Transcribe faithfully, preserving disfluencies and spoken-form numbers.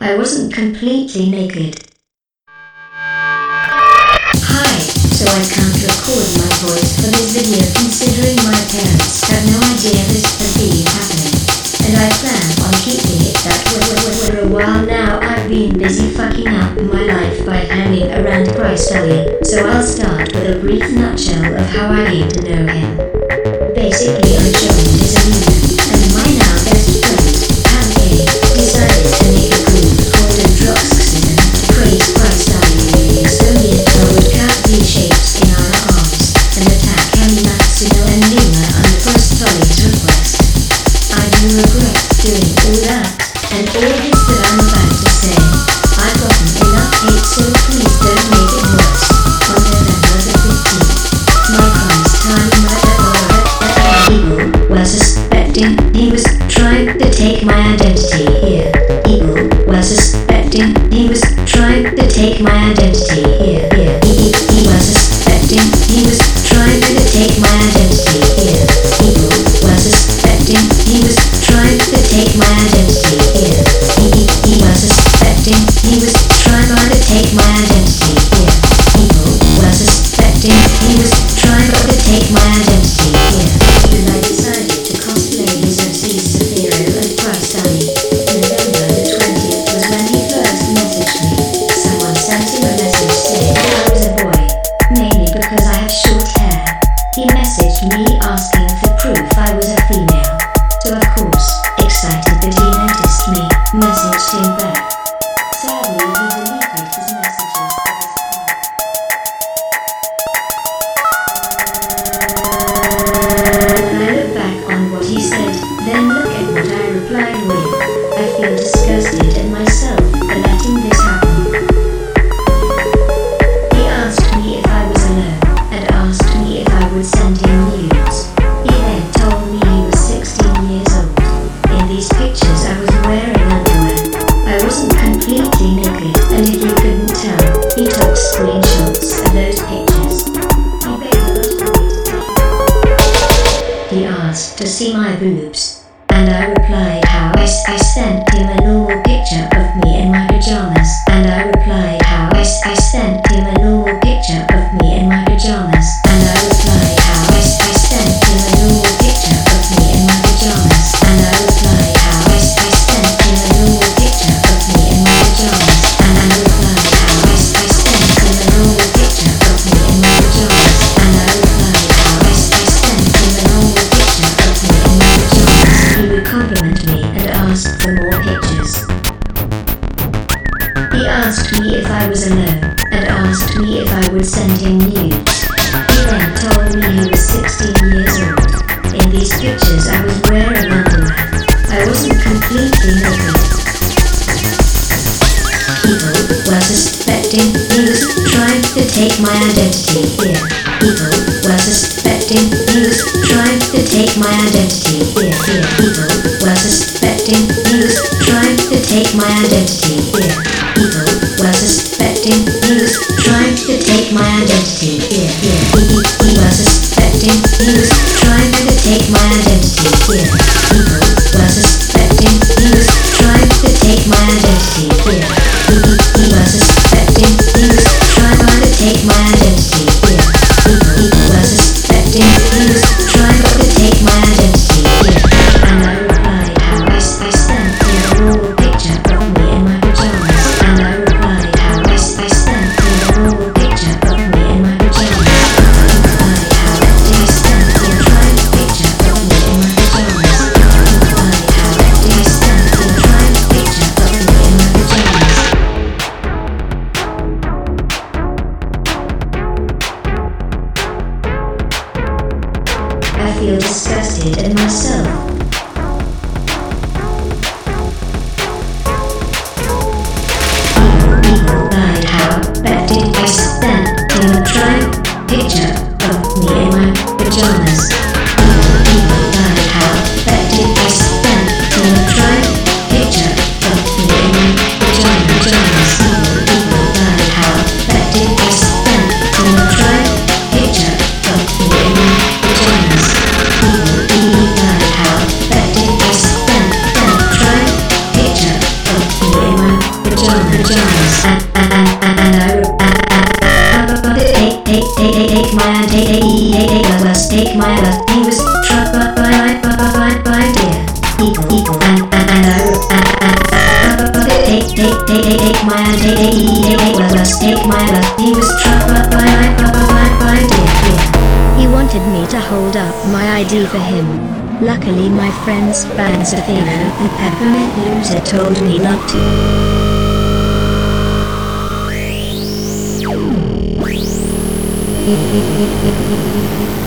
I wasn't completely naked. Hi, so I can't record my voice for this video considering my parents have no idea this has been happening. And I plan on keeping it that way for a while now. I've been busy fucking up my life by hanging around Christ Elliot, so I'll start with a brief nutshell of how I came to know him. Basically, I joined his union, and my now best friend, Pam K, decided to make a group called Androxxxism to praise Christ Elliot, so me and her would cut V-shapes in our arms and attack Hemi Matsuno and Lima under Apostolic request. I do regret doing all that, and all this that I'm about to say. I've gotten enough hate, so please don't make it worse. On November the fifteenth, my crime's time Eagle was suspecting he was trying to take my identity here. Eagle was suspecting he was trying to take my identity here. Here. He, he was suspecting he was trying to take my identity here. Eagle was suspecting he was trying to take my identity here. He, he, he was suspecting he was trying to take my identity here. Eagle was suspecting he was trying to take my identity here. And I decided to cosplay his M C Safiro and Christ Ali. November the twentieth was when he first messaged me. Someone sent him a message saying I was a boy, mainly because I have short hair. He messaged me asking for proof I was a female. So of course, excited that he noticed me, messaged him back. Sadly, he deleted his messages for his account. When I look back on what he said, then look at what I replied with, I feel disgusted at myself for letting this happen. He asked me if I was alone, and asked me if I would send him nudes. He then told me he was sixteen years old. In these pictures I was wearing underwear. I wasn't completely naked, and if you couldn't tell, he took screenshots of those pictures. He begged a lot of me to take. He asked to see my boobs, and I replied how I, I sent him a normal picture of me in my pajamas, and I replied how I, I sent him a normal picture of me in my pajamas, and I replied how I, I sent him a normal picture of me in my pajamas, and I replied how I, I sent him a normal picture of me in my pajamas, and I replied how I, I sent him a normal picture of me in my pajamas, and I replied how I, I sent him a normal picture of me in my pajamas. He would compliment me and ask for more pictures. He asked me if I was alone, and asked me if I would send him nudes. He then told me he was sixteen years old. In these pictures I was wearing underwear. I wasn't completely naked. Evil was suspecting he was trying to take my identity here. Evil was suspecting he was trying to take my identity here. Here. Evil was suspecting he was trying to take my identity here. Evil was suspecting he was trying to take my identity here. Here. He, he, he was suspecting he was trying to take my identity here. Evil was suspecting he was trying to take my identity here. He, he, he was suspecting he was trying to take my identity here. Evil, he was suspecting he was trying to take my identity here. And I replied how I, I sent him a normal picture of me in my pajamas. And I replied how I, I sent him a normal picture of me in my pajamas. I replied how I sent him a trying picture of me in my pajamas. I replied how I sent him a trying picture of me in my pajamas. I feel disgusted at myself. Evil, evil, lied how, but did I send him a trying picture of me in my pajamas? Evil, evil, lied how, but did I send him a trying picture of me in my pajamas? Evil, evil, lied how, but did I send him a trying picture of me in my pajamas? Evil, evil, lied how, but did I send him a trying picture of me in my pajamas and and and and I would take take take take take my take take take take was take my was he was struck by by by by dear equal equal and and and I would take take take take take my take take take take was take my was he was struck by by by by by dear dear. He wanted me to hold up my I D for him. Luckily my friends Fans Athena and Peppermint Loser told me not to.